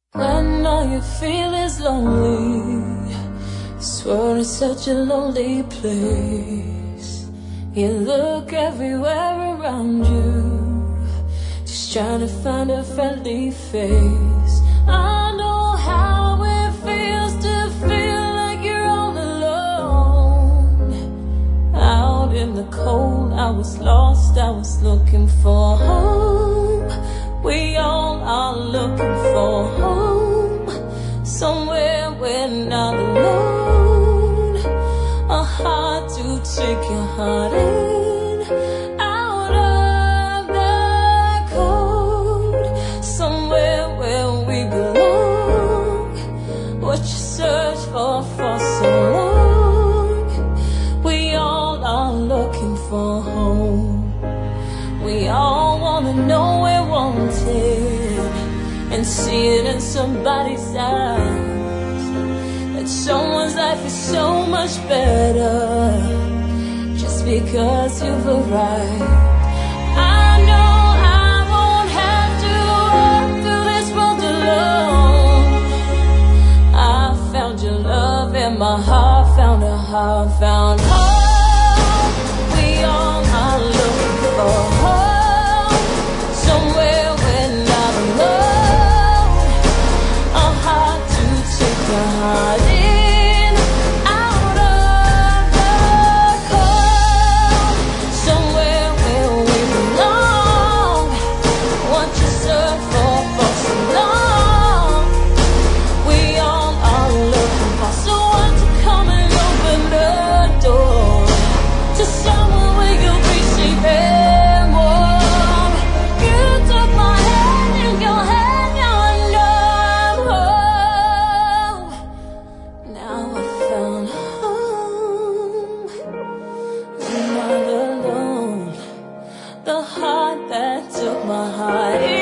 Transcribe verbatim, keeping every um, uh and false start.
When all you feel is lonely, this world is such a lonely place. You look everywhere around you, just trying to find a friendly face. I know how it feels to feel like you're all alone. Out in the cold, I was lost, I was looking for home. We all are looking for home, somewhere we're not alone. A heart to take your heart in, out of the cold, somewhere where we belong. What you search for for so long, we all are looking for home. We all wanna know we're wanted, and see it in somebody's eyes, that someone's life is so much better just because you've arrived. I know I won't have to walk through this world alone. I found your love and my heart found a heart, found home. We all are looking for home, somewhere we're not alone. A heart to take your heart in, out of the cold, somewhere where we belong. What you search for for so long, we all are looking for someone to come and open the door to someone where you'll be safe and warm. You took my hand in your hand, now I know I'm home. Now I found home, I'm not alone. The heart that took my heart